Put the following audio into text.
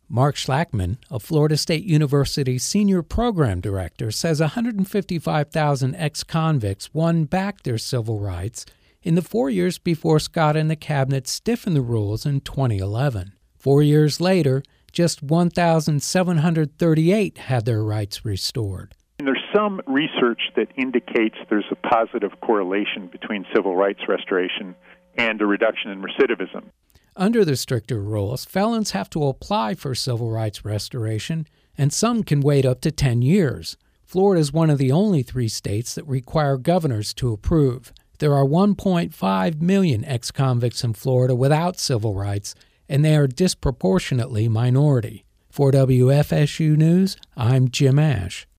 Mark Schlackman, a Florida State University senior program director, says 155,000 ex-convicts won back their civil rights in the 4 years before Scott and the cabinet stiffened the rules in 2011. 4 years later, just 1,738 had their rights restored. There's some research that indicates there's a positive correlation between civil rights restoration and a reduction in recidivism. Under the stricter rules, felons have to apply for civil rights restoration, and some can wait up to 10 years. Florida is one of the only 3 states that require governors to approve. There are 1.5 million ex-convicts in Florida without civil rights, and they are disproportionately minority. For WFSU News, I'm Jim Ash.